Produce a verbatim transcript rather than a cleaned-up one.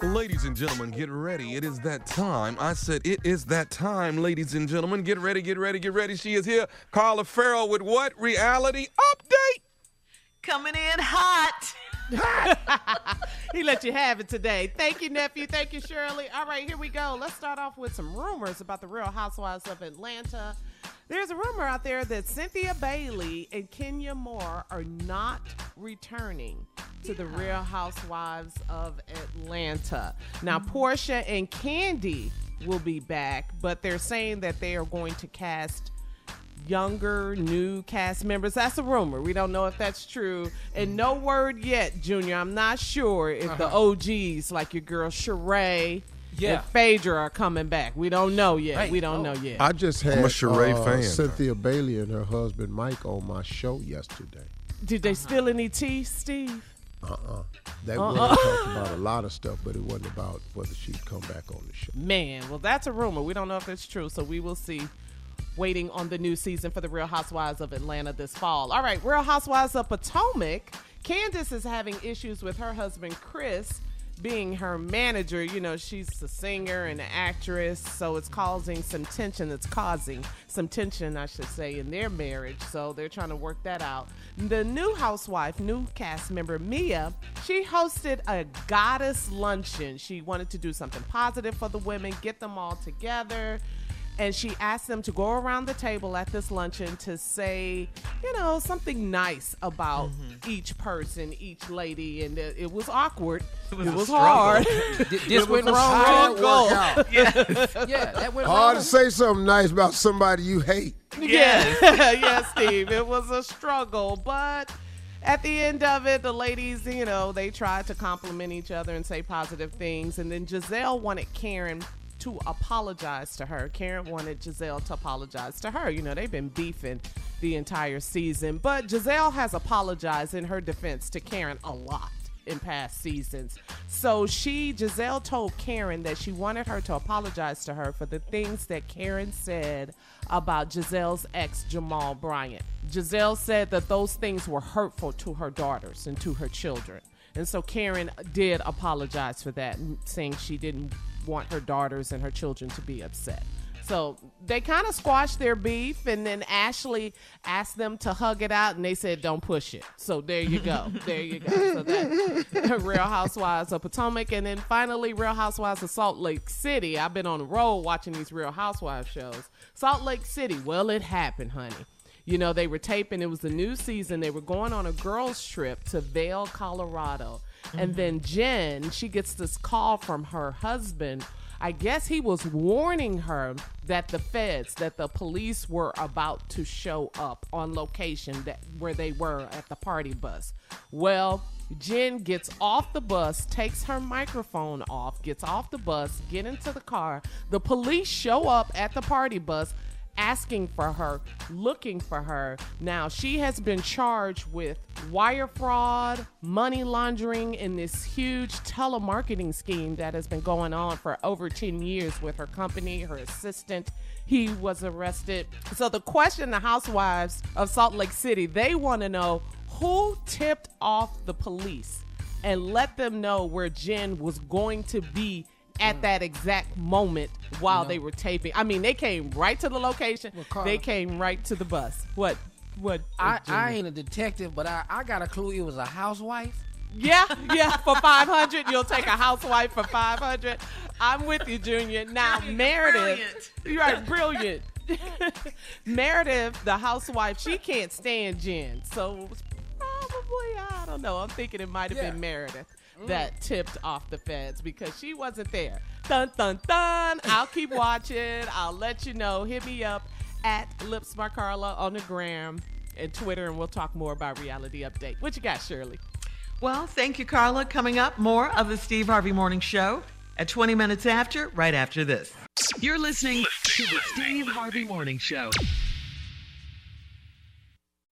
Ladies and gentlemen, get ready. It is that time. I said it is that time, ladies and gentlemen. Get ready, get ready, get ready. She is here. Carla Ferrell with what? Reality Update. Coming in hot. He let you have it today. Thank you, nephew. Thank you, Shirley. All right, here we go. Let's start off with some rumors about the Real Housewives of Atlanta. There's a rumor out there that Cynthia Bailey and Kenya Moore are not returning to the Real Housewives of Atlanta. Now, Portia and Candy will be back, but they're saying that they are going to cast younger, new cast members. That's a rumor. We don't know if that's true. And no word yet, Junior. I'm not sure if uh-huh. the O Gs, like your girl Sheree, yeah. and Phaedra are coming back. We don't know yet. Right. We don't oh. know yet. I just had I'm a Sheree uh, fan. Cynthia Bailey and her husband Mike on my show yesterday. Did they uh-huh. spill any tea, Steve? Uh-uh. They uh-uh. were talking about a lot of stuff, but it wasn't about whether she'd come back on the show. Man, well, that's a rumor. We don't know if it's true, so we will see. Waiting on the new season for the Real Housewives of Atlanta this fall. All right, Real Housewives of Potomac. Candace is having issues with her husband, Chris, being her manager. You know, she's a singer and an actress, so it's causing some tension. It's causing some tension, I should say, in their marriage. So they're trying to work that out. The new housewife, new cast member, Mia, she hosted a goddess luncheon. She wanted to do something positive for the women, get them all together. And she asked them to go around the table at this luncheon to say, you know, something nice about mm-hmm. each person, each lady. And it, it was awkward. It was, it was hard. This it went was wrong. Hard yes. Yeah, that went hard wrong. to say something nice about somebody you hate. Yes. Yes, Steve. It was a struggle. But at the end of it, the ladies, you know, they tried to compliment each other and say positive things. And then Giselle wanted Karen to apologize to her. Karen wanted Giselle to apologize to her. You know, they've been beefing the entire season, but Giselle has apologized in her defense to Karen a lot in past seasons. So she, Giselle told Karen that she wanted her to apologize to her for the things that Karen said about Giselle's ex, Jamal Bryant. Giselle said that those things were hurtful to her daughters and to her children. And so Karen did apologize for that, saying she didn't want her daughters and her children to be upset. So they kind of squashed their beef, and then Ashley asked them to hug it out, and they said, don't push it. So there you go. There you go. So that's Real Housewives of Potomac. And then finally, Real Housewives of Salt Lake City. I've been on the road watching these Real Housewives shows. Salt Lake City, well, it happened, honey. You know, they were taping. It was the new season. They were going on a girls' trip to Vail, Colorado. Mm-hmm. And then Jen, she gets this call from her husband. I guess he was warning her that the feds, that the police were about to show up on location that where they were at the party bus. Well, Jen gets off the bus, takes her microphone off, gets off the bus, get into the car. The police show up at the party bus, asking for her, looking for her. Now, she has been charged with wire fraud, money laundering, and this huge telemarketing scheme that has been going on for over ten years with her company, her assistant. He was arrested. So the question the housewives of Salt Lake City, they want to know who tipped off the police and let them know where Jen was going to be at that exact moment while no. they were taping. I mean, they came right to the location. Well, Carla, they came right to the bus. What? What? I, I ain't a detective, but I, I got a clue it was a housewife. Yeah, yeah, for five hundred. You'll take a housewife for five hundred. I'm with you, Junior. Now, Meredith. Brilliant. You're right, brilliant. Meredith, the housewife, she can't stand Jen. So it was probably, I don't know, I'm thinking it might have yeah. been Meredith that tipped off the feds because she wasn't there. Dun, dun, dun. I'll keep watching. I'll let you know. Hit me up at Lips by Carla on the gram and Twitter, and we'll talk more about Reality Update. What you got, Shirley? Well, thank you, Carla. Coming up, more of the Steve Harvey Morning Show at twenty minutes after, right after this. You're listening to the Steve Harvey Morning Show.